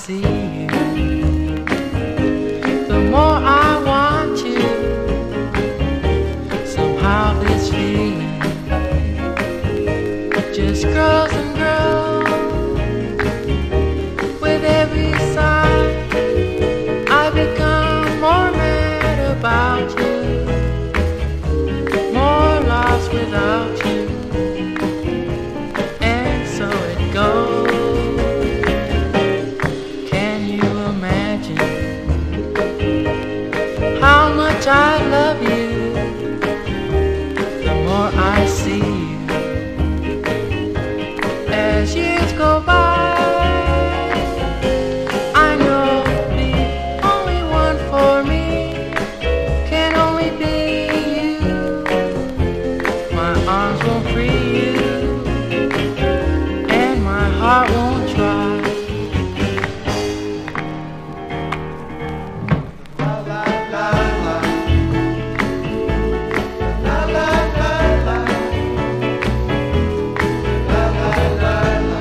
see you, the more I want you. Somehow this feeling just grows and grows. With every sigh, I become more mad about you, more lost without you. And so it goes. How much I love you, the more I see you. As years go by,